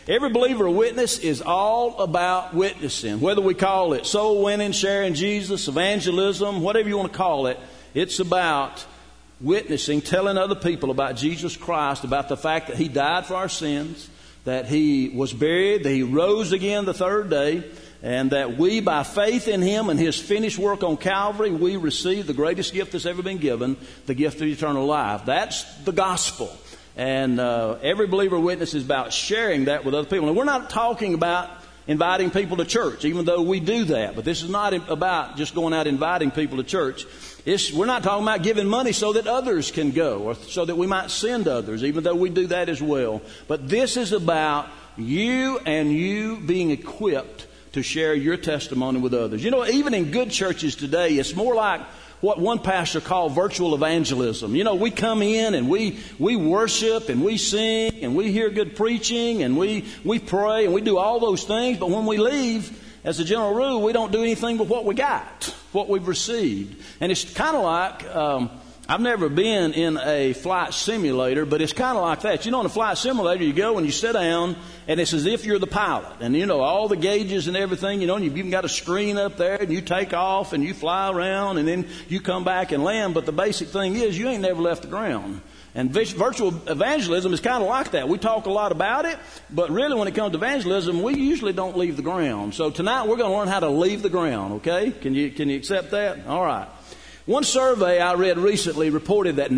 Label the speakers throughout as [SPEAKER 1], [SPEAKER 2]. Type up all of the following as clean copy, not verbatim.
[SPEAKER 1] Every believer witness is all about witnessing. Whether we call it soul winning, sharing Jesus, evangelism, whatever you want to call it, it's about witnessing, telling other people about Jesus Christ, about the fact that He died for our sins, that He was buried, that He rose again the third day, and that we, by faith in Him and His finished work on Calvary, we receive the greatest gift that's ever been given, the gift of eternal life. That's the gospel. And every believer witness is about sharing that with other people. And we're not talking about inviting people to church, even though we do that. But this is not about just going out inviting people to church. We're not talking about giving money so that others can go, or so that we might send others, even though we do that as well. But this is about you and you being equipped to share your testimony with others. You know, even in good churches today, it's more like what one pastor called virtual evangelism. You know, we come in and we worship and we sing and we hear good preaching and we pray and we do all those things. But when we leave, as a general rule, we don't do anything but what we got, what we've received. And it's kind of like, I've never been in a flight simulator, but it's kind of like that. You know, in a flight simulator, you go and you sit down, and it's as if you're the pilot. And, you know, all the gauges and everything, you know, and you've even got a screen up there, and you take off, and you fly around, and then you come back and land. But the basic thing is, you ain't never left the ground. And virtual evangelism is kind of like that. We talk a lot about it, but really when it comes to evangelism, we usually don't leave the ground. So tonight we're going to learn how to leave the ground, okay? Can you accept that? All right. One survey I read recently reported that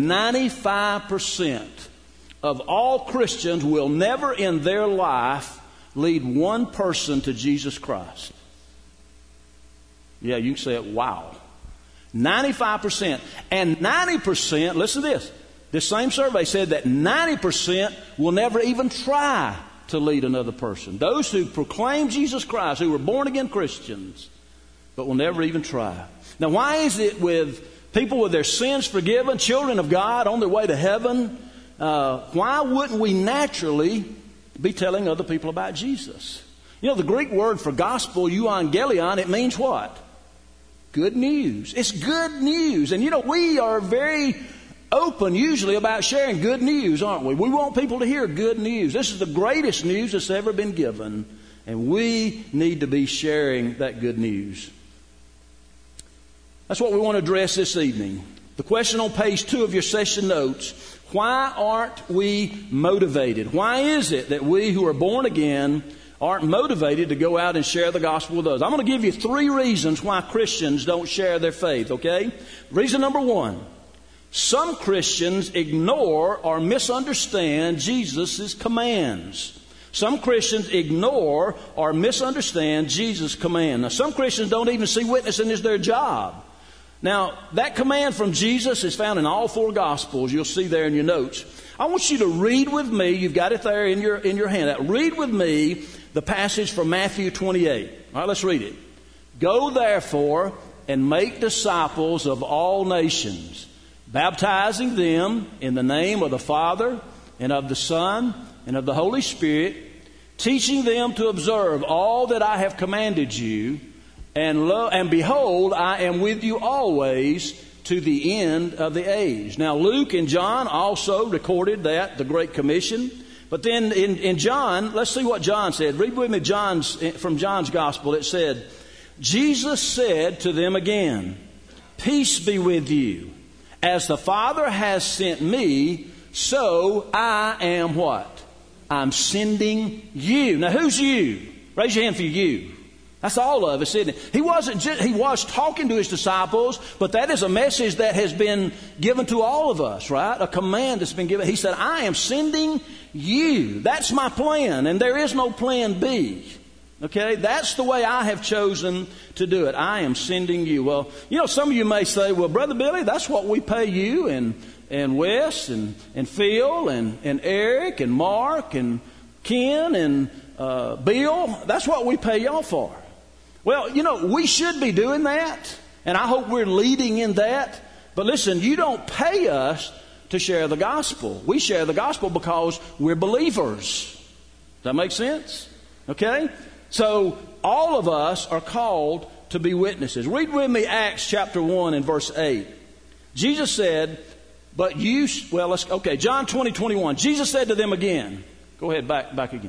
[SPEAKER 1] 95% of all Christians will never in their life lead one person to Jesus Christ. Yeah, you can say it, wow. 95%. And 90%, listen to this. This same survey said that 90% will never even try to lead another person. Those who proclaim Jesus Christ, who were born again Christians, but will never even try. Now, why is it with people with their sins forgiven, children of God on their way to heaven, why wouldn't we naturally be telling other people about Jesus? You know, the Greek word for gospel, euangelion, it means what? Good news. It's good news. And you know, we are very open usually about sharing good news, aren't we? We want people to hear good news. This is the greatest news that's ever been given. And we need to be sharing that good news. That's what we want to address this evening. The question on page 2 of your session notes, why aren't we motivated? Why is it that we who are born again aren't motivated to go out and share the gospel with others? I'm going to give you 3 reasons why Christians don't share their faith, okay? Reason number 1, some Christians ignore or misunderstand Jesus' commands. Some Christians ignore or misunderstand Jesus' command. Now, some Christians don't even see witnessing as their job. Now, that command from Jesus is found in all 4 Gospels. You'll see there in your notes. I want you to read with me. You've got it there in your handout. Read with me the passage from Matthew 28. All right, let's read it. Go therefore and make disciples of all nations, baptizing them in the name of the Father and of the Son and of the Holy Spirit, teaching them to observe all that I have commanded you. And behold, I am with you always to the end of the age. Now, Luke and John also recorded that, the Great Commission. But then in John, let's see what John said. Read with me from John's Gospel. It said, Jesus said to them again, peace be with you. As the Father has sent me, so I am what? I'm sending you. Now, who's you? Raise your hand for you. That's all of us, isn't it? He was talking to his disciples, but that is a message that has been given to all of us, right? A command that's been given. He said, I am sending you. That's my plan, and there is no plan B. Okay? That's the way I have chosen to do it. I am sending you. Well, you know, some of you may say, well, Brother Billy, that's what we pay you and Wes and Phil and Eric and Mark and Ken and Bill. That's what we pay y'all for. Well, you know, we should be doing that, and I hope we're leading in that. But listen, you don't pay us to share the gospel. We share the gospel because we're believers. Does that make sense? Okay? So all of us are called to be witnesses. Read with me Acts chapter 1 and verse 8. Jesus said, but you, John 20:21. Jesus said to them again. Go ahead, back again.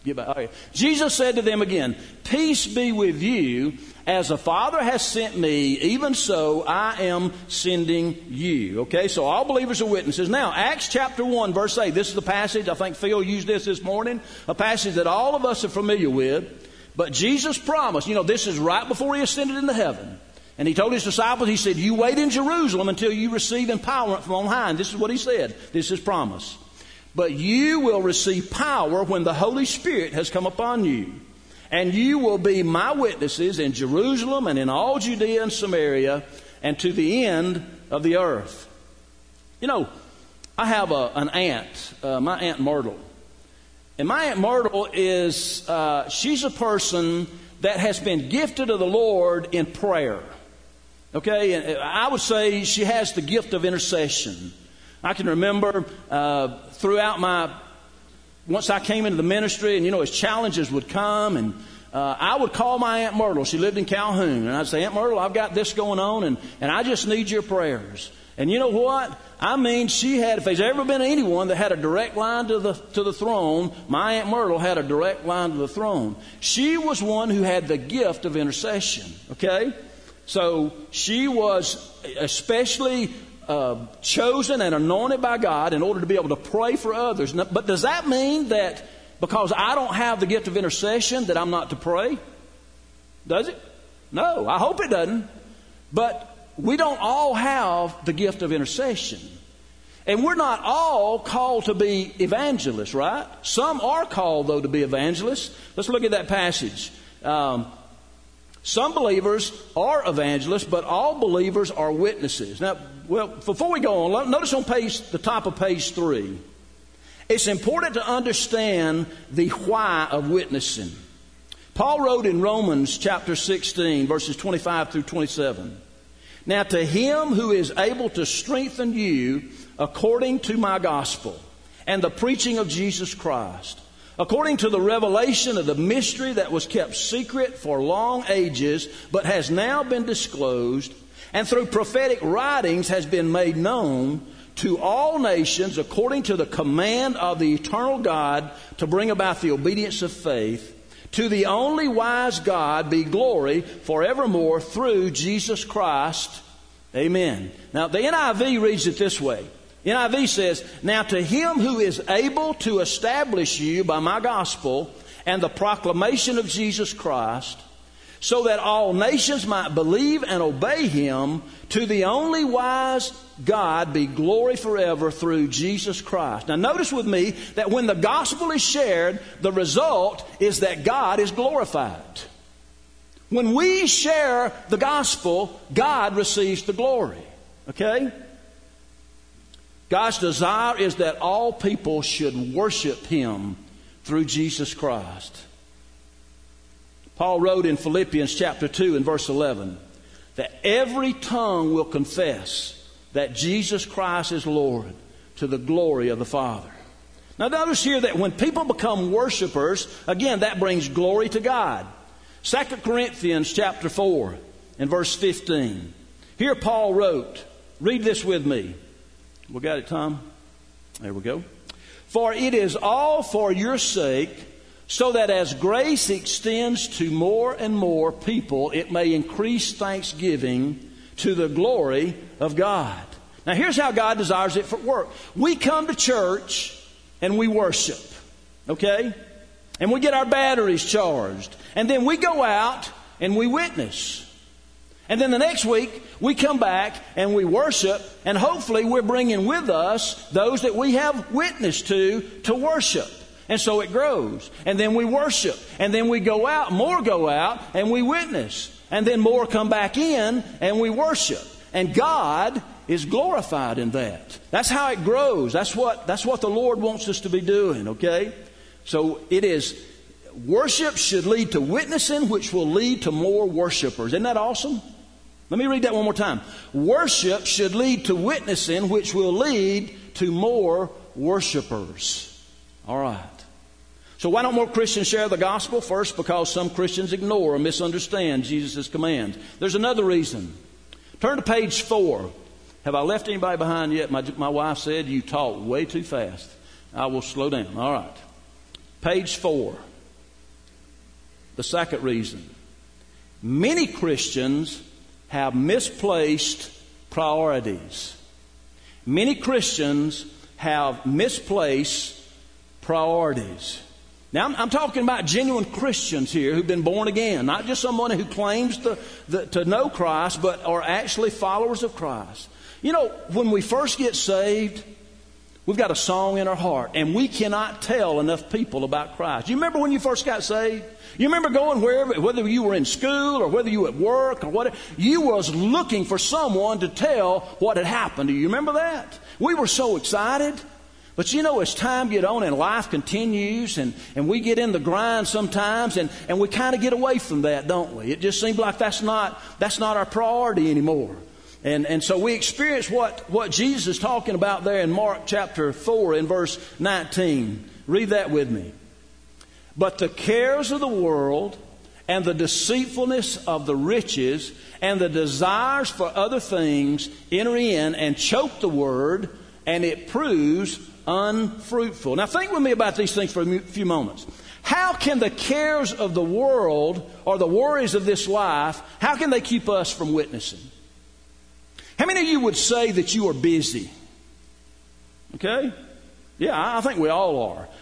[SPEAKER 1] Get back. Okay. Jesus said to them again, peace be with you. As the Father has sent me, even so I am sending you. Okay, so all believers are witnesses. Now, Acts chapter 1, verse 8. This is the passage, I think Phil used this morning, a passage that all of us are familiar with. But Jesus promised, this is right before He ascended into heaven. And He told His disciples, He said, you wait in Jerusalem until you receive empowerment from on high. And this is what He said. This is His promise. But you will receive power when the Holy Spirit has come upon you. And you will be my witnesses in Jerusalem and in all Judea and Samaria and to the end of the earth. I have an aunt, my Aunt Myrtle. And my Aunt Myrtle is, she's a person that has been gifted of the Lord in prayer. Okay, and I would say she has the gift of intercession. I can remember once I came into the ministry, and as challenges would come, and I would call my Aunt Myrtle. She lived in Calhoun, and I'd say, Aunt Myrtle, I've got this going on, and I just need your prayers. And you know what? I mean, if there's ever been anyone that had a direct line to the throne, my Aunt Myrtle had a direct line to the throne. She was one who had the gift of intercession. Okay, so she was especially chosen and anointed by God in order to be able to pray for others. But does that mean that because I don't have the gift of intercession that I'm not to pray? Does it? No, I hope it doesn't. But we don't all have the gift of intercession. And we're not all called to be evangelists, right? Some are called, though, to be evangelists. Let's look at that passage. Some believers are evangelists, but all believers are witnesses. Now, before we go on, notice on the top of page 3. It's important to understand the why of witnessing. Paul wrote in Romans chapter 16, verses 25 through 27. Now to Him who is able to strengthen you according to my gospel and the preaching of Jesus Christ, according to the revelation of the mystery that was kept secret for long ages, but has now been disclosed, and through prophetic writings has been made known to all nations according to the command of the eternal God to bring about the obedience of faith. To the only wise God be glory forevermore through Jesus Christ. Amen. Now the NIV reads it this way. NIV says, now to Him who is able to establish you by my gospel and the proclamation of Jesus Christ, so that all nations might believe and obey Him, to the only wise God be glory forever through Jesus Christ. Now notice with me that when the gospel is shared, the result is that God is glorified. When we share the gospel, God receives the glory. Okay? God's desire is that all people should worship Him through Jesus Christ. Paul wrote in Philippians chapter 2 and verse 11 that every tongue will confess that Jesus Christ is Lord to the glory of the Father. Now notice here that when people become worshipers, again, that brings glory to God. 2 Corinthians chapter 4 and verse 15. Here Paul wrote, read this with me. We got it, Tom? There we go. For it is all for your sake, so that as grace extends to more and more people, it may increase thanksgiving to the glory of God. Now here's how God desires it for work. We come to church and we worship. Okay? And we get our batteries charged. And then we go out and we witness. And then the next week we come back and we worship, and hopefully we're bringing with us those that we have witnessed to worship. And so it grows. And then we worship. And then we go out, more go out, and we witness. And then more come back in and we worship. And God is glorified in that. That's how it grows. That's what the Lord wants us to be doing, okay? So it is, worship should lead to witnessing, which will lead to more worshipers. Isn't that awesome? Let me read that one more time. Worship should lead to witnessing, which will lead to more worshipers. All right. So why don't more Christians share the gospel? First, because some Christians ignore or misunderstand Jesus' commands. There's another reason. Turn to page 4. Have I left anybody behind yet? My wife said you talk way too fast. I will slow down. All right. Page 4. The second reason, many Christians have misplaced priorities. Many Christians have misplaced priorities. Now, I'm talking about genuine Christians here who've been born again, not just someone who claims to know Christ, but are actually followers of Christ. You know, when we first get saved, we've got a song in our heart, and we cannot tell enough people about Christ. You remember when you first got saved? You remember going wherever, whether you were in school or whether you were at work or whatever, you was looking for someone to tell what had happened to you. You remember that? We were so excited. But you know, as time gets on and life continues and we get in the grind sometimes and we kind of get away from that, don't we? It just seems like that's not our priority anymore. And so we experience what Jesus is talking about there in Mark chapter 4 in verse 19. Read that with me. But the cares of the world and the deceitfulness of the riches and the desires for other things enter in and choke the word, and it proves unfruitful. Now think with me about these things for a few moments. How can the cares of the world or the worries of this life, how can they keep us from witnessing? How many of you would say that you are busy? Okay? Yeah, I think we all are.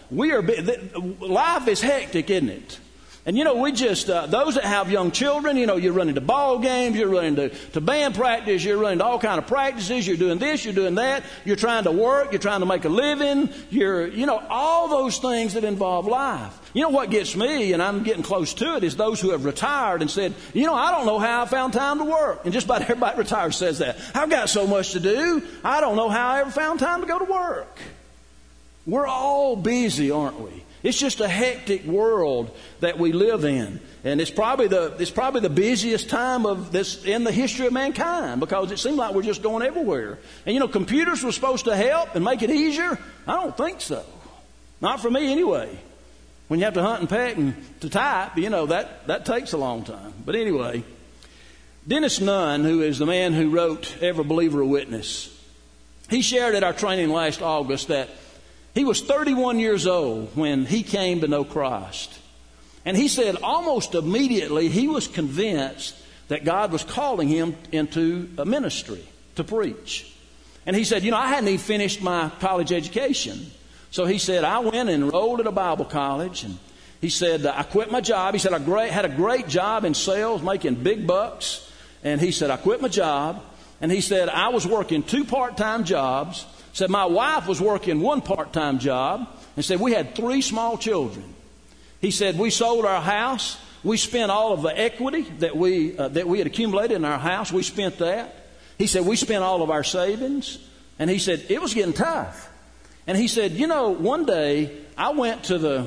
[SPEAKER 1] Life is hectic, isn't it? And you know, we just, those that have young children, you know, you're running to ball games, you're running to band practice, you're running to all kind of practices, you're doing this, you're doing that, you're trying to work, you're trying to make a living, all those things that involve life. You know what gets me, and I'm getting close to it, is those who have retired and said, I don't know how I found time to work. And just about everybody retired says that. I've got so much to do, I don't know how I ever found time to go to work. We're all busy, aren't we? It's just a hectic world that we live in. And it's probably the busiest time of this in the history of mankind, because it seems like we're just going everywhere. And computers were supposed to help and make it easier. I don't think so. Not for me anyway. When you have to hunt and peck and to type, that takes a long time. But anyway, Dennis Nunn, who is the man who wrote Every Believer a Witness, he shared at our training last August that he was 31 years old when he came to know Christ. And he said almost immediately he was convinced that God was calling him into a ministry to preach. And he said, I hadn't even finished my college education. So he said, I went and enrolled at a Bible college. And he said, I quit my job. He said, I had a great job in sales, making big bucks. And he said, I quit my job. And he said, I was working 2 part-time jobs. Said my wife was working 1 part-time job, and said we had 3 small children. He said we sold our house. We spent all of the equity that we had accumulated in our house. We spent that. He said we spent all of our savings, and he said it was getting tough. And he said, one day I went to the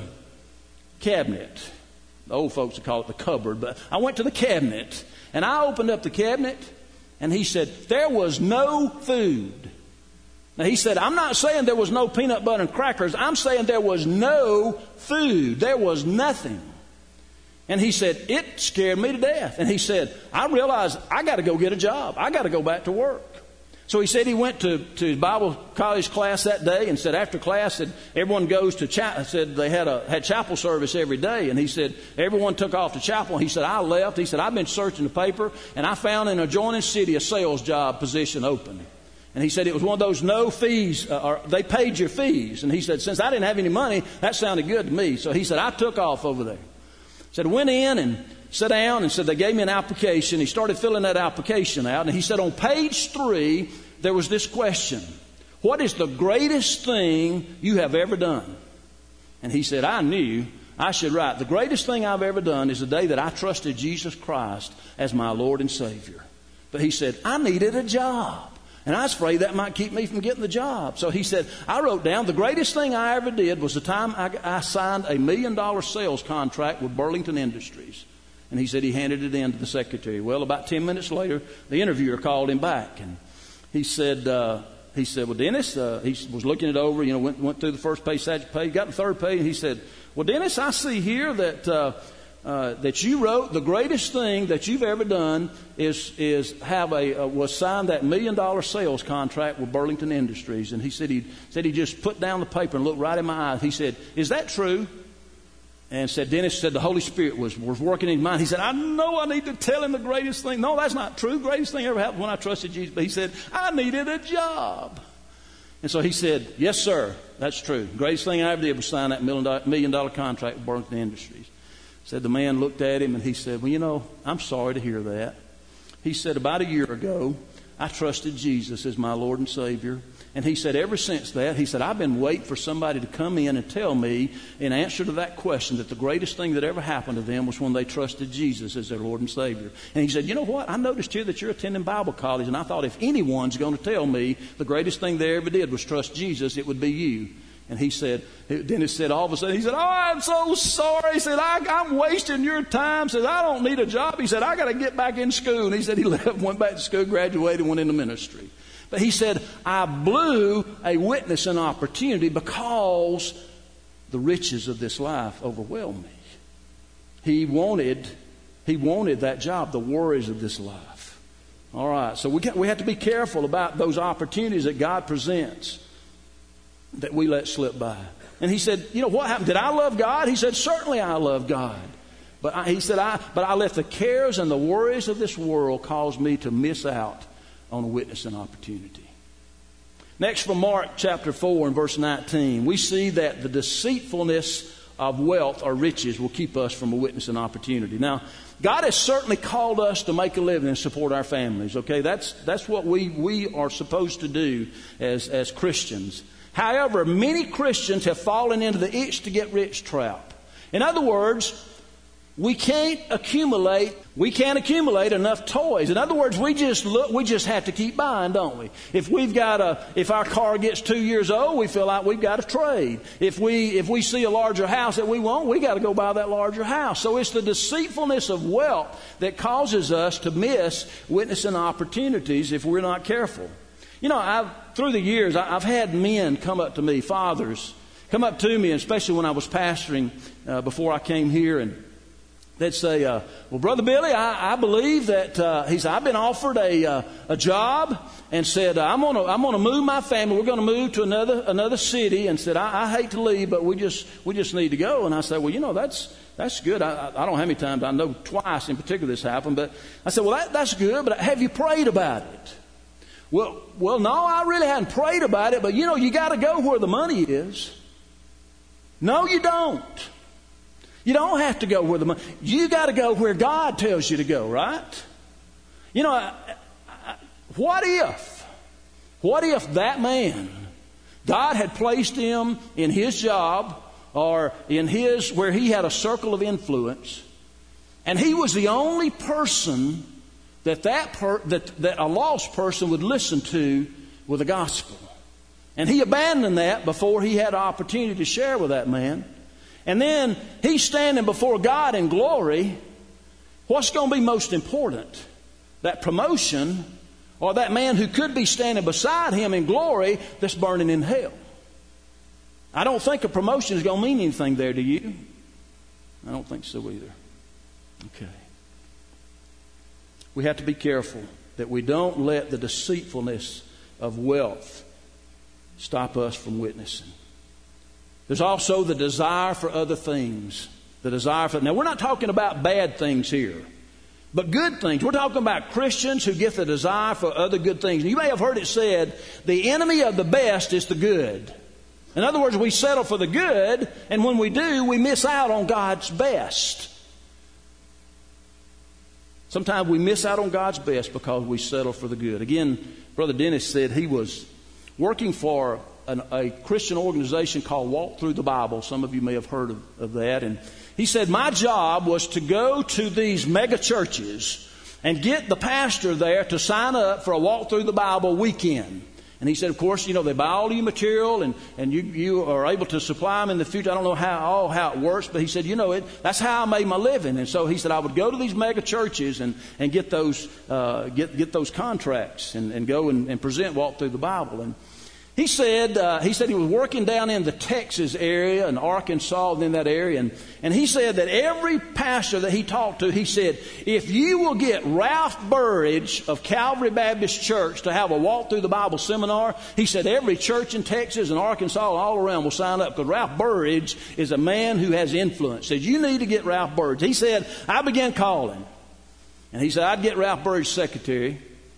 [SPEAKER 1] cabinet. The old folks would call it the cupboard, but I went to the cabinet, and I opened up the cabinet, and he said there was no food. Now, he said, I'm not saying there was no peanut butter and crackers. I'm saying there was no food. There was nothing. And he said, it scared me to death. And he said, I realized I got to go get a job. I got to go back to work. So he said he went to his Bible college class that day and said after class that everyone goes to chapel. Said they had chapel service every day. And he said everyone took off to chapel. And he said, I left. He said, I've been searching the paper and I found in an adjoining city a sales job position open. And he said it was one of those no fees, or they paid your fees. And he said, since I didn't have any money, that sounded good to me. So he said, I took off over there. Said, I went in and sat down and said, they gave me an application. He started filling that application out. And he said, on page 3, there was this question. What is the greatest thing you have ever done? And he said, I knew I should write, the greatest thing I've ever done is the day that I trusted Jesus Christ as my Lord and Savior. But he said, I needed a job. And I was afraid that might keep me from getting the job. So he said, I wrote down, the greatest thing I ever did was the time I signed $1 million sales contract with Burlington Industries. And he said he handed it in to the secretary. Well, about 10 minutes later, the interviewer called him back. And he said, well, Dennis, he was looking it over, went through the first page, second page, got the third page. And he said, well, Dennis, I see here that you wrote the greatest thing that you've ever done was sign that $1 million sales contract with Burlington Industries. And he said he just put down the paper and looked right in my eyes. He said, is that true? And said, Dennis said the Holy Spirit was working in his mind. He said, I know I need to tell him the greatest thing. No, that's not true. Greatest thing ever happened when I trusted Jesus. But he said, I needed a job. And so he said, yes, sir, that's true. Greatest thing I ever did was sign that $1 million contract with Burlington Industries. Said the man looked at him and he said, well, you know, I'm sorry to hear that. He said, about a year ago, I trusted Jesus as my Lord and Savior. And he said, ever since that, he said, I've been waiting for somebody to come in and tell me in answer to that question that the greatest thing that ever happened to them was when they trusted Jesus as their Lord and Savior. And he said, you know what? I noticed here that you're attending Bible college, and I thought if anyone's going to tell me the greatest thing they ever did was trust Jesus, it would be you. And he said, Dennis said all of a sudden, he said, oh, I'm so sorry. He said, I'm wasting your time. He said, I don't need a job. He said, I got to get back in school. And he said he left, went back to school, graduated, went into ministry. But he said, I blew a witnessing opportunity because the riches of this life overwhelmed me. He wanted that job, the worries of this life. All right, so we have to be careful about those opportunities that God presents that we let slip by. And he said, you know, what happened? Did I love God? He said, certainly I love God. But he said, I let the cares and the worries of this world cause me to miss out on a witnessing opportunity. Next, from Mark chapter 4 and verse 19, we see that the deceitfulness of wealth or riches will keep us from a witnessing opportunity. Now, God has certainly called us to make a living and support our families. Okay, that's what we are supposed to do as Christians. However, many Christians have fallen into the itch to get rich trap. In other words, we can't accumulate enough toys. In other words, we just have to keep buying, don't we? If our car gets 2 years old, we feel like we've got to trade. If we see a larger house that we want, we got to go buy that larger house. So it's the deceitfulness of wealth that causes us to miss witnessing opportunities if we're not careful. You know, through the years, I've had men come up to me, fathers, come up to me, especially when I was pastoring before I came here, and they'd say, well, Brother Billy, I believe that, he said, I've been offered a job, and said, I'm gonna move my family. We're gonna move to another city, and said, I hate to leave, but we just need to go. And I said, well, you know, that's good. I don't know how many times, I know twice in particular this happened, but I said, well, that's good, but have you prayed about it? Well, no, I really hadn't prayed about it, but you know, you got to go where the money is. No, you don't. You don't have to go where the money. You got to go where God tells you to go, right? You know, what if that man, God had placed him in his job or in where he had a circle of influence, and he was the only person that a lost person would listen to with the gospel. And he abandoned that before he had an opportunity to share with that man. And then he's standing before God in glory. What's going to be most important? That promotion or that man who could be standing beside him in glory that's burning in hell? I don't think a promotion is going to mean anything there to you. I don't think so either. Okay. We have to be careful that we don't let the deceitfulness of wealth stop us from witnessing. There's also the desire for other things. Now, we're not talking about bad things here, but good things. We're talking about Christians who get the desire for other good things. And you may have heard it said, the enemy of the best is the good. In other words, we settle for the good, and when we do, we miss out on God's best. Sometimes we miss out on God's best because we settle for the good. Again, Brother Dennis said he was working for a Christian organization called Walk Through the Bible. Some of you may have heard of that. And he said, my job was to go to these mega churches and get the pastor there to sign up for a Walk Through the Bible weekend. And he said, of course, you know, they buy all of your material and you are able to supply them in the future. I don't know how it works, but he said, you know, that's how I made my living. And so he said, I would go to these mega churches and get those contracts and go and present Walk Through the Bible. And He said he was working down in the Texas area and Arkansas and in that area. And he said that every pastor that he talked to, he said, if you will get Ralph Burridge of Calvary Baptist Church to have a walk through the Bible seminar, he said every church in Texas and Arkansas and all around will sign up because Ralph Burridge is a man who has influence. He said, you need to get Ralph Burridge. He said, I began calling. And he said, I'd get Ralph Burridge's secretary.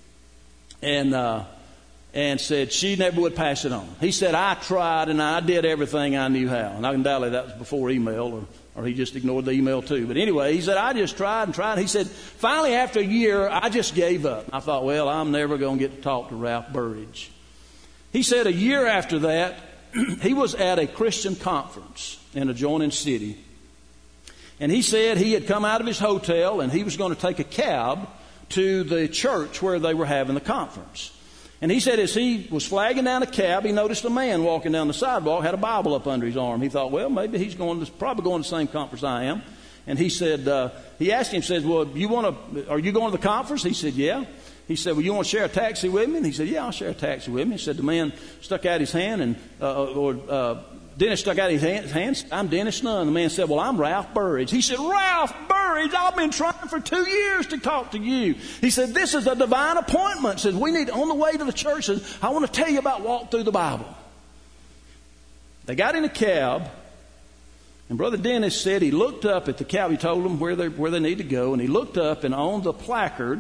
[SPEAKER 1] And said she never would pass it on. He said, I tried and I did everything I knew how. And undoubtedly that was before email, or he just ignored the email too. But anyway, he said, I just tried and tried. He said, finally after a year, I just gave up. I thought, well, I'm never going to get to talk to Ralph Burridge. He said a year after that, he was at a Christian conference in an adjoining city. And he said he had come out of his hotel and he was going to take a cab to the church where they were having the conference. And he said as he was flagging down a cab, he noticed a man walking down the sidewalk, had a Bible up under his arm. He thought, well, maybe he's probably going to the same conference I am. And he said, he asked him, said, well, are you going to the conference? He said, yeah. He said, well, you want to share a taxi with me? And he said, yeah, I'll share a taxi with me. He said, the man stuck out his hand and, Dennis stuck out his hands. I'm Dennis Nunn. The man said, well, I'm Ralph Burridge. He said, Ralph Burridge, I've been trying for 2 years to talk to you. He said, this is a divine appointment. Said, we need, on the way to the church, said, I want to tell you about walk through the Bible. They got in a cab, and Brother Dennis said he looked up at the cab. He told them where they need to go, and he looked up, and on the placard,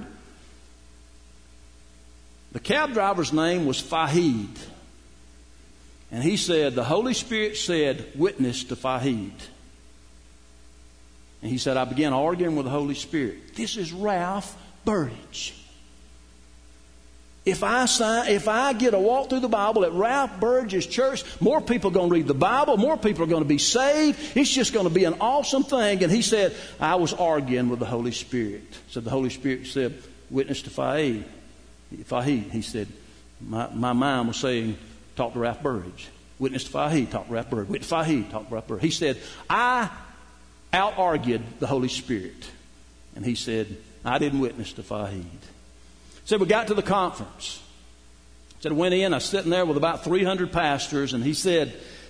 [SPEAKER 1] the cab driver's name was Fahid. And he said, the Holy Spirit said, witness to Fahid. And he said, I began arguing with the Holy Spirit. This is Ralph Burridge. If I get a walk through the Bible at Ralph Burridge's church, more people are going to read the Bible. More people are going to be saved. It's just going to be an awesome thing. And he said, I was arguing with the Holy Spirit. So the Holy Spirit said, witness to Fahid. He said, my mind was saying, talk to Ralph Burridge. Witness to Fahid, talk to Ralph Burridge. Witness to Fahid, talk to Ralph Burridge. He said, I out-argued the Holy Spirit. And he said, I didn't witness to Fahid. So we got to the conference. Said I went in, I was sitting there with about 300 pastors, and he said,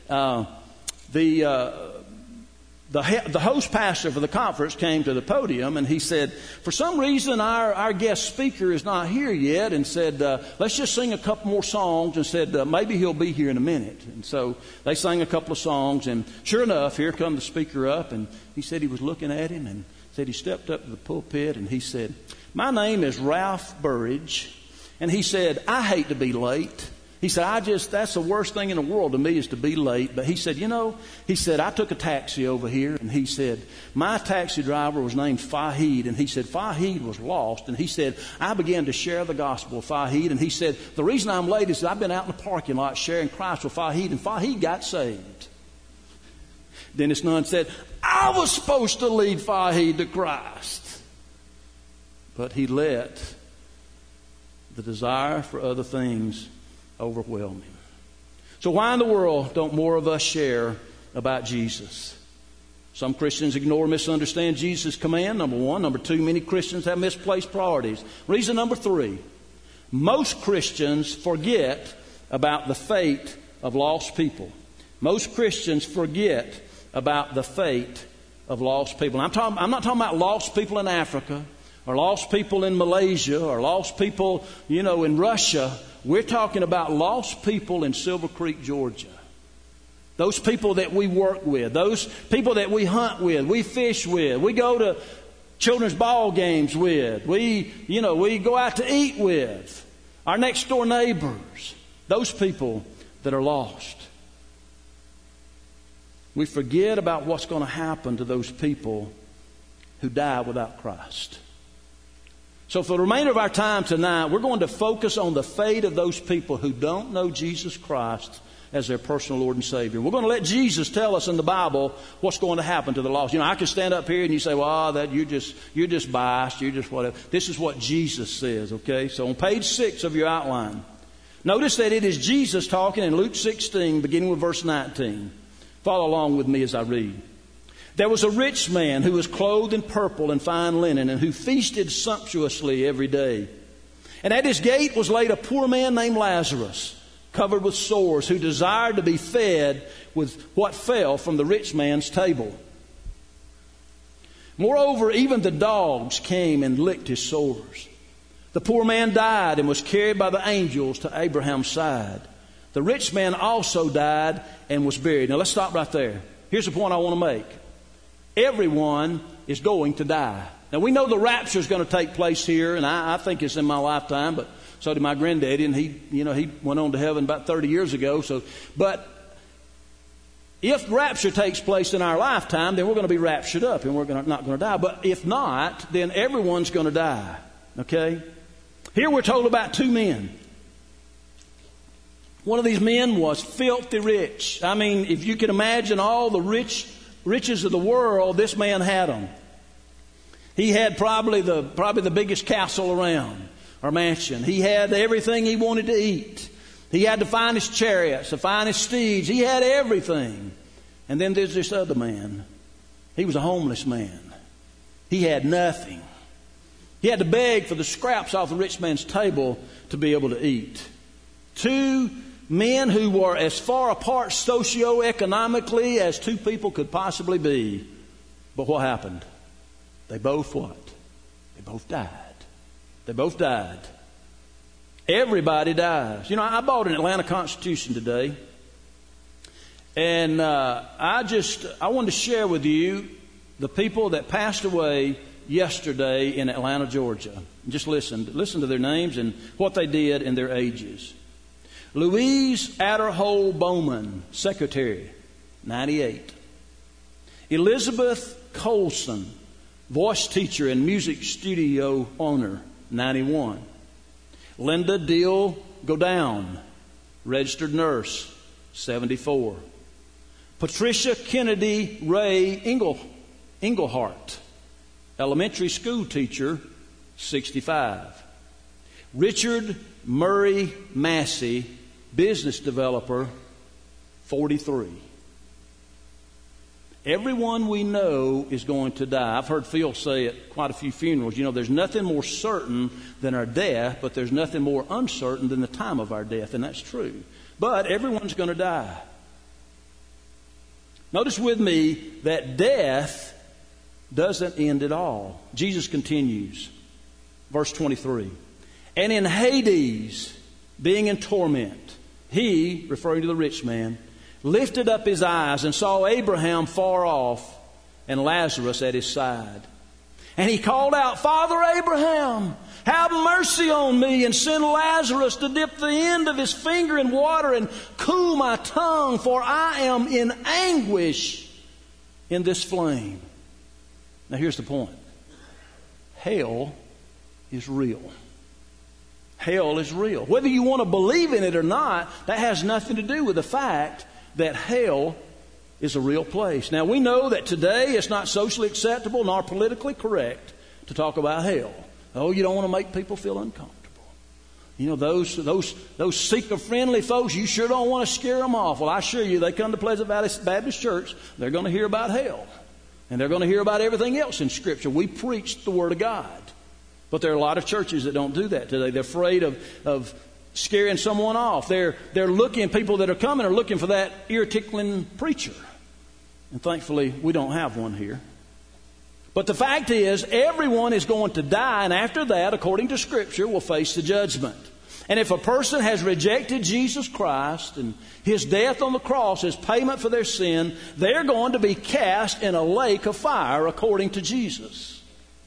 [SPEAKER 1] the host pastor for the conference came to the podium, and he said, for some reason our guest speaker is not here yet, and said, let's just sing a couple more songs, and said, maybe he'll be here in a minute. And so they sang a couple of songs, and sure enough, here come the speaker up, and he said he was looking at him, and said he stepped up to the pulpit, and he said, my name is Ralph Burridge, and he said, I hate to be late. He said, that's the worst thing in the world to me is to be late. But he said, I took a taxi over here. And he said, my taxi driver was named Fahid. And he said, Fahid was lost. And he said, I began to share the gospel with Fahid. And he said, the reason I'm late is I've been out in the parking lot sharing Christ with Fahid. And Fahid got saved. Dennis Nunn said, I was supposed to lead Fahid to Christ. But he let the desire for other things overwhelm him. So why in the world don't more of us share about Jesus? Some Christians ignore or misunderstand Jesus' command, number one. Number two, many Christians have misplaced priorities. Reason number three, most Christians forget about the fate of lost people. Most Christians forget about the fate of lost people. I'm not talking about lost people in Africa or lost people in Malaysia or lost people, in Russia. We're talking about lost people in Silver Creek, Georgia. Those people that we work with, those people that we hunt with, we fish with, we go to children's ball games with, we go out to eat with, our next door neighbors, those people that are lost. We forget about what's going to happen to those people who die without Christ. So for the remainder of our time tonight, we're going to focus on the fate of those people who don't know Jesus Christ as their personal Lord and Savior. We're going to let Jesus tell us in the Bible what's going to happen to the lost. I can stand up here and you say, well, that you're just biased, you're just whatever. This is what Jesus says, okay? So on page 6 of your outline, notice that it is Jesus talking in Luke 16, beginning with verse 19. Follow along with me as I read. There was a rich man who was clothed in purple and fine linen and who feasted sumptuously every day. And at his gate was laid a poor man named Lazarus, covered with sores, who desired to be fed with what fell from the rich man's table. Moreover, even the dogs came and licked his sores. The poor man died and was carried by the angels to Abraham's side. The rich man also died and was buried. Now let's stop right there. Here's the point I want to make. Everyone is going to die. Now we know the rapture is going to take place here, and I think it's in my lifetime, but so did my granddaddy, and he went on to heaven about 30 years ago. But if rapture takes place in our lifetime, then we're going to be raptured up and we're not going to die. But if not, then everyone's going to die. Okay? Here we're told about two men. One of these men was filthy rich. I mean, if you can imagine all the riches of the world, this man had them. He had probably the biggest castle around, or mansion. He had everything he wanted to eat. He had the finest chariots, the finest steeds. He had everything. And then there's this other man. He was a homeless man. He had nothing. He had to beg for the scraps off the rich man's table to be able to eat. Two men who were as far apart socioeconomically as two people could possibly be. But what happened? They both what? They both died. They both died. Everybody dies. You know, I bought an Atlanta Constitution today. And I wanted to share with you the people that passed away yesterday in Atlanta, Georgia. Just listen to their names and what they did and their ages. Louise Adderhole Bowman, secretary, 98. Elizabeth Colson, voice teacher and music studio owner, 91. Linda Deal Godown, registered nurse, 74. Patricia Kennedy Ray Englehart, elementary school teacher, 65. Richard Murray Massey, business developer, 43. Everyone we know is going to die. I've heard Phil say at quite a few funerals, you know, there's nothing more certain than our death, but there's nothing more uncertain than the time of our death, and that's true. But everyone's going to die. Notice with me that death doesn't end at all. Jesus continues, verse 23. And in Hades, being in torment, he, referring to the rich man, lifted up his eyes and saw Abraham far off and Lazarus at his side. And he called out, Father Abraham, have mercy on me and send Lazarus to dip the end of his finger in water and cool my tongue, for I am in anguish in this flame. Now here's the point. Hell is real. Hell is real. Whether you want to believe in it or not, that has nothing to do with the fact that hell is a real place. Now we know that today it's not socially acceptable nor politically correct to talk about hell. Oh, you don't want to make people feel uncomfortable. You know, those seeker-friendly folks, you sure don't want to scare them off. Well, I assure you, they come to Pleasant Valley Baptist Church, they're going to hear about hell. And they're going to hear about everything else in Scripture. We preach the Word of God. But there are a lot of churches that don't do that today. They're afraid of scaring someone off. They're looking, people that are coming are looking for that ear-tickling preacher. And thankfully, we don't have one here. But the fact is, everyone is going to die, and after that, according to Scripture, will face the judgment. And if a person has rejected Jesus Christ and His death on the cross as payment for their sin, they're going to be cast in a lake of fire according to Jesus.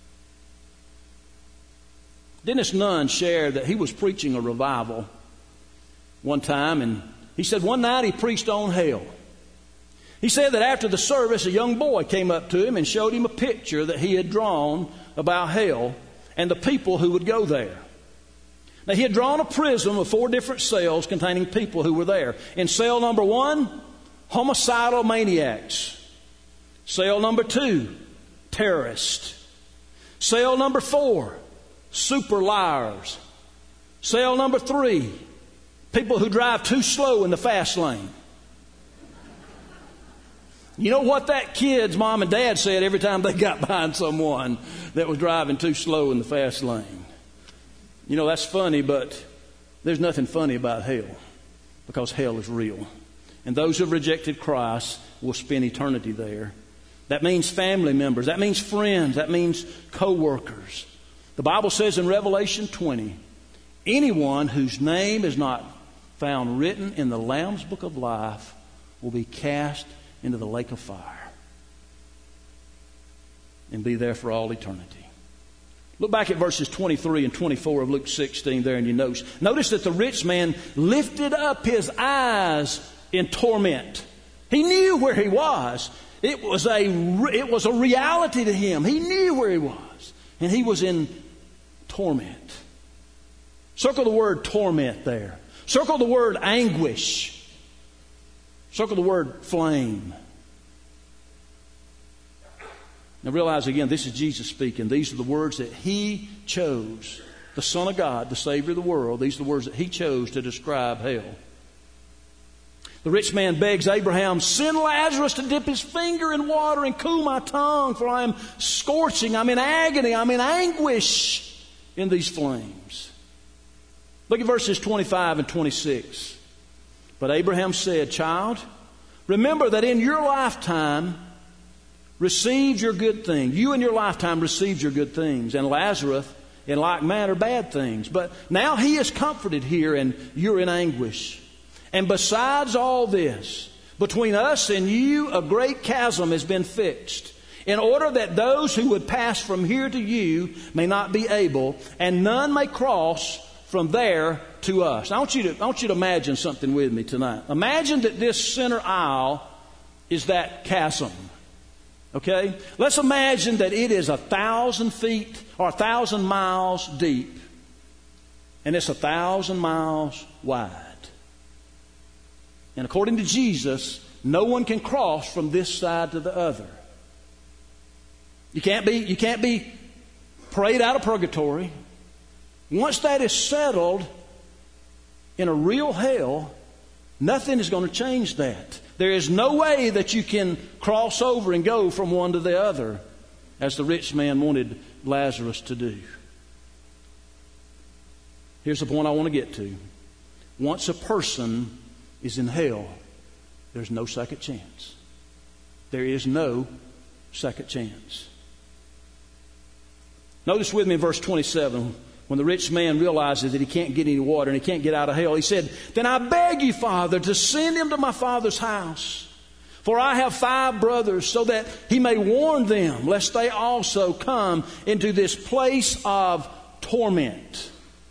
[SPEAKER 1] Dennis Nunn shared that he was preaching a revival one time, and he said one night he preached on hell. He said that after the service, a young boy came up to him and showed him a picture that he had drawn about hell and the people who would go there. Now, he had drawn a prism of 4 different cells containing people who were there. In cell number 1, homicidal maniacs. Cell number 2, terrorists. Cell number 4, super liars. Cell number 3, people who drive too slow in the fast lane. You know what that kid's mom and dad said every time they got behind someone that was driving too slow in the fast lane? You know, that's funny, but there's nothing funny about hell. because hell is real. And those who have rejected Christ will spend eternity there. That means family members. That means friends. That means co-workers. The Bible says in Revelation 20, anyone whose name is not found written in the Lamb's Book of Life will be cast into the lake of fire and be there for all eternity. Look back at verses 23 and 24 of Luke 16 there in your notes. Notice that the rich man lifted up his eyes in torment. He knew where he was. It was a reality to him. He knew where he was. And he was in torment. Circle the word torment there. Circle the word anguish. Circle the word flame. Now realize again, this is Jesus speaking. These are the words that He chose. The Son of God, the Savior of the world. These are the words that He chose to describe hell. The rich man begs Abraham, send Lazarus to dip his finger in water and cool my tongue, for I am scorching, I'm in agony, I'm in anguish in these flames. Look at verses 25 and 26. But Abraham said, child, remember that in your lifetime received your good things. You in your lifetime received your good things, and Lazarus in like manner bad things. But now he is comforted here, and you're in anguish. And besides all this, between us and you a great chasm has been fixed, in order that those who would pass from here to you may not be able, and none may cross from there to us. I want you to imagine something with me tonight. Imagine that this center aisle is that chasm. Okay? Let's imagine that it is 1,000 feet or 1,000 miles deep, and it's 1,000 miles wide. And according to Jesus, no one can cross from this side to the other. You can't be prayed out of purgatory. Once that is settled in a real hell, nothing is going to change that. There is no way that you can cross over and go from one to the other, as the rich man wanted Lazarus to do. Here's the point I want to get to. Once a person is in hell, there's no second chance. There is no second chance. Notice with me in verse 27, when the rich man realizes that he can't get any water and he can't get out of hell, he said, then I beg you, Father, to send him to my father's house. For I have 5 brothers, so that he may warn them, lest they also come into this place of torment.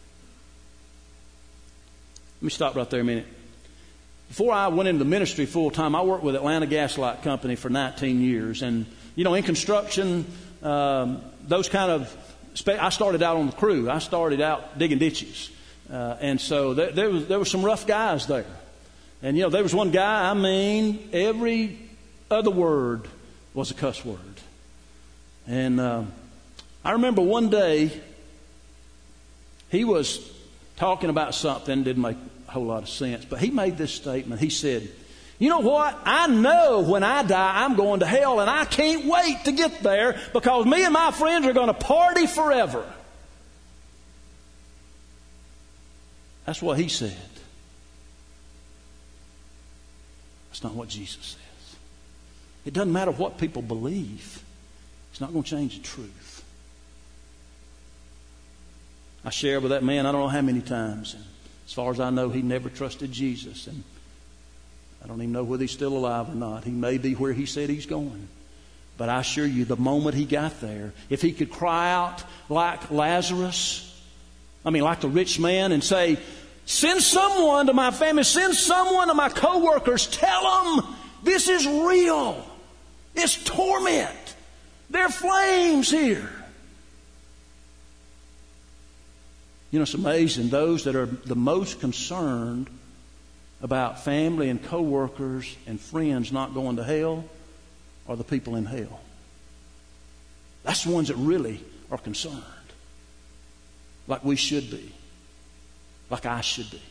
[SPEAKER 1] Let me stop right there a minute. Before I went into the ministry full time, I worked with Atlanta Gas Light Company for 19 years. And, in construction, those kind of, I started out on the crew. I started out digging ditches. And so there were some rough guys there. And, there was one guy, every other word was a cuss word. And I remember one day he was talking about something, didn't make a whole lot of sense, but he made this statement. He said, you know what? I know when I die I'm going to hell, and I can't wait to get there because me and my friends are going to party forever. That's what he said. That's not what Jesus says. It doesn't matter what people believe. It's not going to change the truth. I shared with that man I don't know how many times, and as far as I know, he never trusted Jesus, and I don't even know whether he's still alive or not. He may be where he said he's going. But I assure you, the moment he got there, if he could cry out like Lazarus, like the rich man, and say, send someone to my family, send someone to my co-workers, tell them this is real. It's torment. There are flames here. It's amazing. Those that are the most concerned about family and co-workers and friends not going to hell are the people in hell. That's the ones that really are concerned. Like we should be. Like I should be.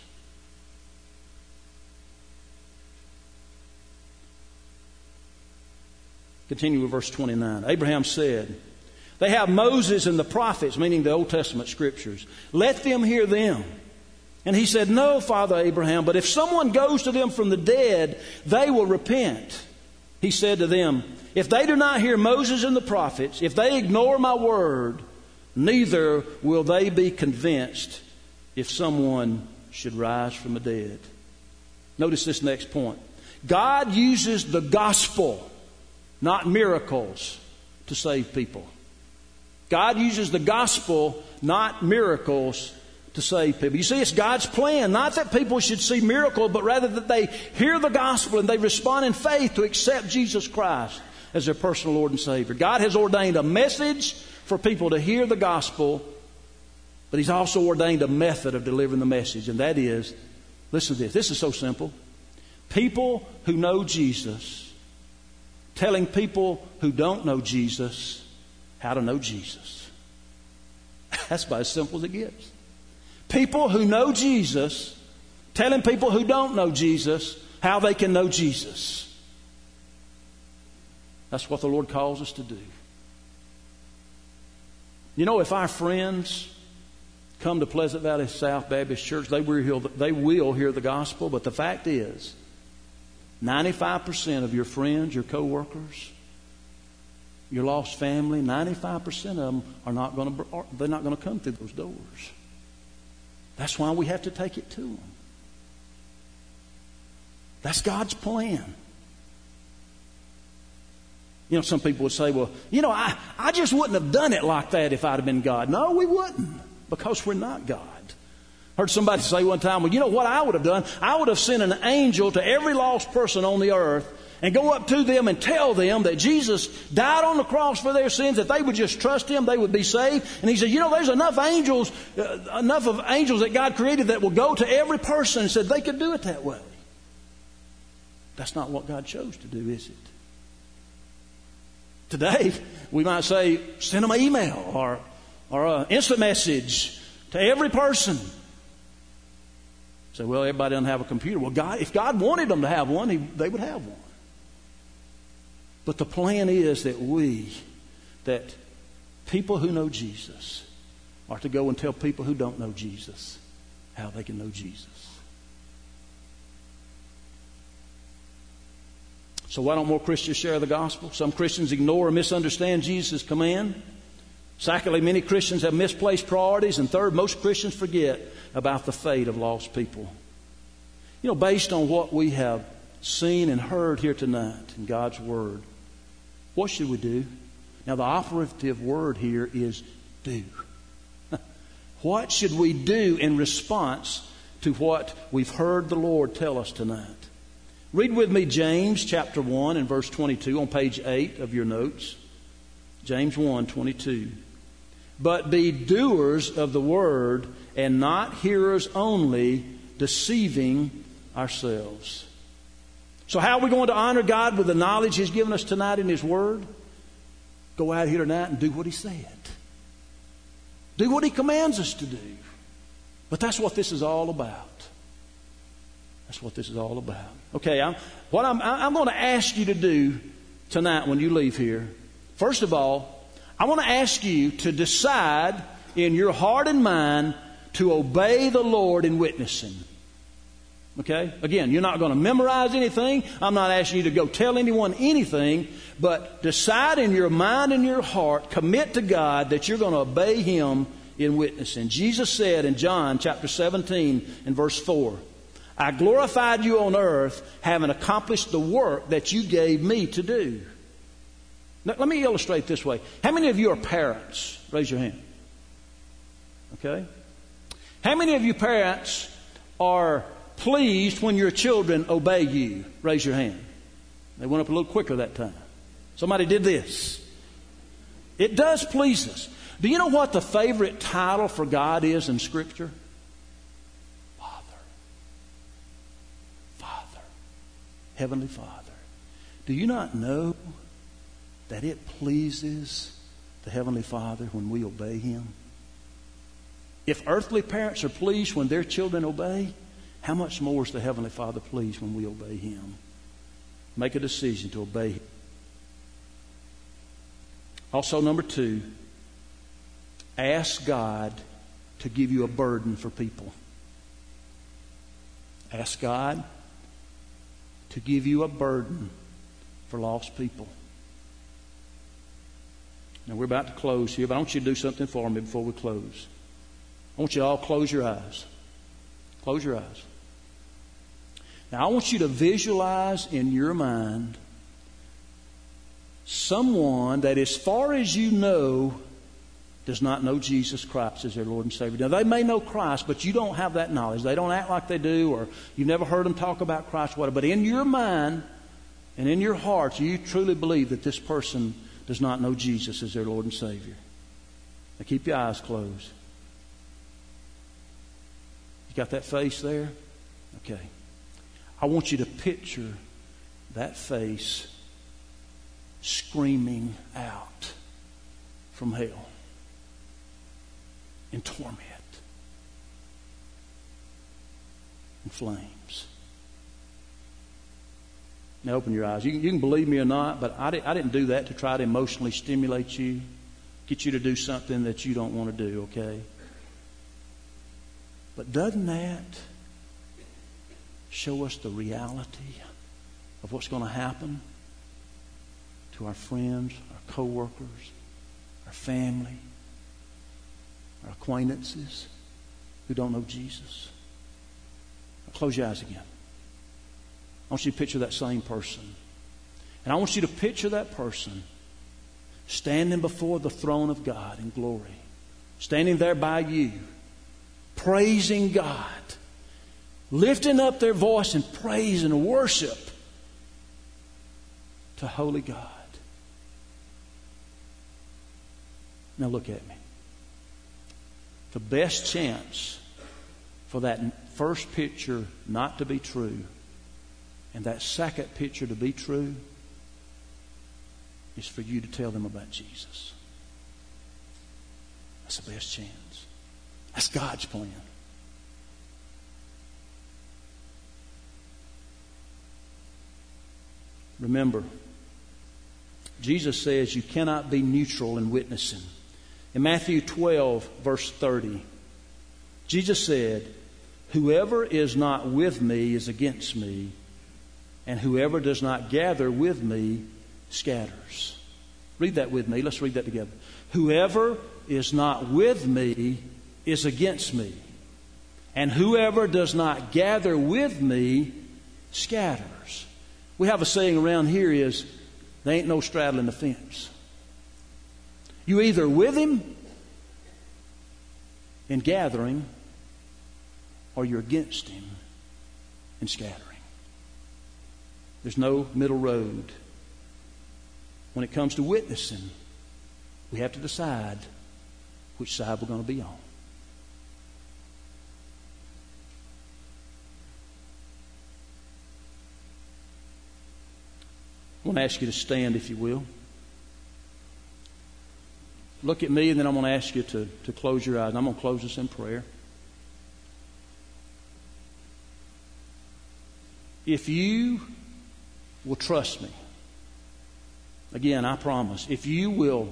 [SPEAKER 1] Continue with verse 29. Abraham said, they have Moses and the prophets, meaning the Old Testament scriptures. Let them hear them. And he said, no, Father Abraham, but if someone goes to them from the dead, they will repent. He said to them, if they do not hear Moses and the prophets, if they ignore my word, neither will they be convinced if someone should rise from the dead. Notice this next point. God uses the gospel, not miracles, to save people. God uses the gospel, not miracles, to save people. You see, it's God's plan, not that people should see miracles, but rather that they hear the gospel and they respond in faith to accept Jesus Christ as their personal Lord and Savior. God has ordained a message for people to hear the gospel, but He's also ordained a method of delivering the message, and that is, listen to this. This is so simple. People who know Jesus telling people who don't know Jesus how to know Jesus. That's about as simple as it gets. People who know Jesus telling people who don't know Jesus how they can know Jesus. That's what the Lord calls us to do. You know, if our friends come to Pleasant Valley South Baptist Church, they will hear the gospel, but the fact is, 95% of your friends, your co-workers, your lost family, 95% of them they're not going to come through those doors. That's why we have to take it to them. That's God's plan. You know, some people would say, well, you know, I just wouldn't have done it like that if I'd have been God. No, we wouldn't, because we're not God. Heard somebody say one time, well, you know what I would have done? I would have sent an angel to every lost person on the earth and go up to them and tell them that Jesus died on the cross for their sins, that they would just trust Him, they would be saved. And He said, you know, there's enough of angels that God created that will go to every person, and said they could do it that way. That's not what God chose to do, is it? Today, we might say, send them an email or an instant message to every person. Say, well, everybody doesn't have a computer. Well, if God wanted them to have one, they would have one. But the plan is that people who know Jesus are to go and tell people who don't know Jesus how they can know Jesus. So why don't more Christians share the gospel? Some Christians ignore or misunderstand Jesus' command. Secondly, many Christians have misplaced priorities. And third, most Christians forget about the fate of lost people. You know, based on what we have seen and heard here tonight in God's Word, what should we do? Now, the operative word here is do. What should we do in response to what we've heard the Lord tell us tonight? Read with me James chapter 1 and verse 22 on page 8 of your notes. James 1:22. But be doers of the word and not hearers only, deceiving ourselves. So how are we going to honor God with the knowledge He's given us tonight in His Word? Go out here tonight and do what He said. Do what He commands us to do. But that's what this is all about. That's what this is all about. Okay, I'm going to ask you to do tonight when you leave here. First of all, I want to ask you to decide in your heart and mind to obey the Lord in witnessing. Okay? Again, you're not going to memorize anything. I'm not asking you to go tell anyone anything. But decide in your mind and your heart, commit to God that you're going to obey Him in witnessing. Jesus said in John chapter 17 and verse 4, I glorified you on earth, having accomplished the work that you gave me to do. Now, let me illustrate this way. How many of you are parents? Raise your hand. Okay? How many of you parents are pleased when your children obey you? Raise your hand. They went up a little quicker that time. Somebody did this. It does please us. Do you know what the favorite title for God is in Scripture? Father. Father. Heavenly Father. Do you not know that it pleases the Heavenly Father when we obey Him? If earthly parents are pleased when their children obey, how much more is the Heavenly Father pleased when we obey Him? Make a decision to obey Him. Also, number 2, ask God to give you a burden for people. Ask God to give you a burden for lost people. Now, we're about to close here, but I want you to do something for me before we close. I want you to all close your eyes. Close your eyes. Now, I want you to visualize in your mind someone that, as far as you know, does not know Jesus Christ as their Lord and Savior. Now, they may know Christ, but you don't have that knowledge. They don't act like they do, or you've never heard them talk about Christ, whatever. But in your mind and in your heart, you truly believe that this person does not know Jesus as their Lord and Savior. Now, keep your eyes closed. You got that face there? Okay. I want you to picture that face screaming out from hell in torment and flames. Now open your eyes. You can believe me or not, but I didn't do that to try to emotionally stimulate you, get you to do something that you don't want to do, okay? But doesn't that show us the reality of what's going to happen to our friends, our co-workers, our family, our acquaintances who don't know Jesus? Now close your eyes again. I want you to picture that same person. And I want you to picture that person standing before the throne of God in glory, standing there by you, praising God, lifting up their voice in praise and worship to holy God. Now look at me. The best chance for that first picture not to be true and that second picture to be true is for you to tell them about Jesus. That's the best chance. That's God's plan. Remember, Jesus says you cannot be neutral in witnessing. In Matthew 12, verse 30, Jesus said, "Whoever is not with me is against me, and whoever does not gather with me scatters." Read that with me. Let's read that together. Whoever is not with me is against me, and whoever does not gather with me scatters. We have a saying around here is, there ain't no straddling the fence. You either with him in gathering, or you're against him in scattering. There's no middle road. When it comes to witnessing, we have to decide which side we're going to be on. I want to ask you to stand, if you will. Look at me, and then I'm going to ask you to close your eyes. And I'm going to close this in prayer. If you will trust me, again, I promise, if you will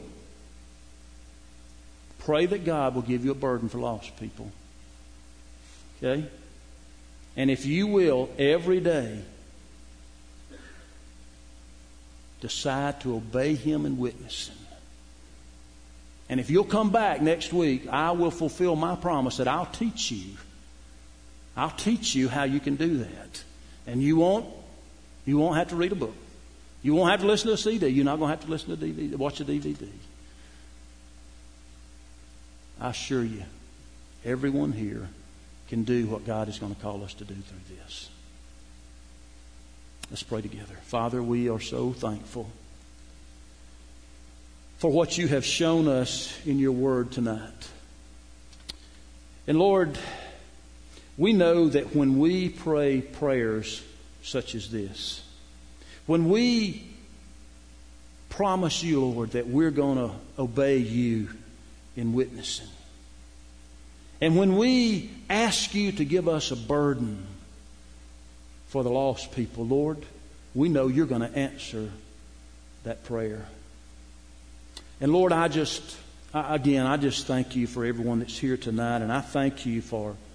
[SPEAKER 1] pray that God will give you a burden for lost people, okay? And if you will, every day, decide to obey Him in witnessing. And if you'll come back next week, I will fulfill my promise that I'll teach you. I'll teach you how you can do that. And you won't have to read a book. You won't have to listen to a CD. You're not going to have to listen to DVD, watch a DVD. I assure you, everyone here can do what God is going to call us to do through this. Let's pray together. Father, we are so thankful for what you have shown us in your word tonight. And Lord, we know that when we pray prayers such as this, when we promise you, Lord, that we're going to obey you in witnessing, and when we ask you to give us a burden for the lost people, Lord, we know you're going to answer that prayer. And Lord, I just thank you for everyone that's here tonight, and I thank you for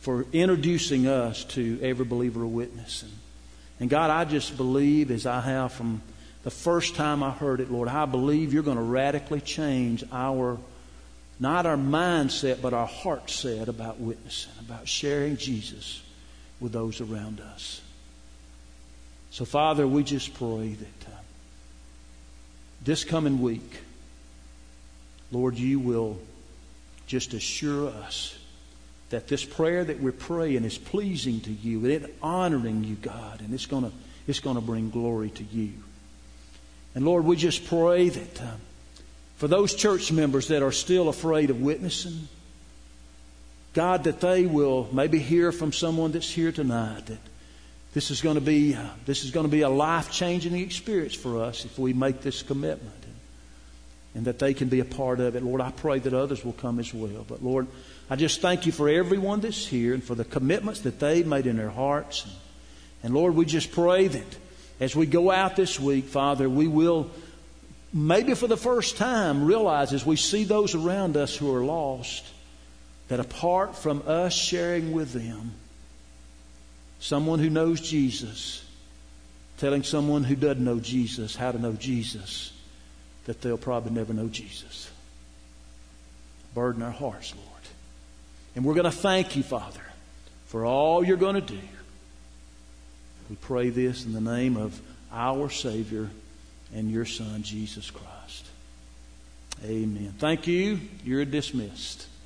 [SPEAKER 1] for introducing us to every believer of witness. And God, I just believe, as I have from the first time I heard it, Lord, I believe you're going to radically change not our mindset, but our heart set about witnessing, about sharing Jesus with those around us. So, Father, we just pray that this coming week, Lord, you will just assure us that this prayer that we're praying is pleasing to you, and it's honoring you, God, and it's going to bring glory to you. And Lord, we just pray that for those church members that are still afraid of witnessing, God, that they will maybe hear from someone that's here tonight that this is going to be a life-changing experience for us if we make this commitment, and that they can be a part of it. Lord, I pray that others will come as well. But Lord, I just thank you for everyone that's here and for the commitments that they've made in their hearts. And Lord, we just pray that as we go out this week, Father, we will maybe for the first time realize as we see those around us who are lost, that apart from us sharing with them, someone who knows Jesus, telling someone who doesn't know Jesus how to know Jesus, that they'll probably never know Jesus. Burden our hearts, Lord. And we're going to thank you, Father, for all you're going to do. We pray this in the name of our Savior and your Son, Jesus Christ. Amen. Thank you. You're dismissed.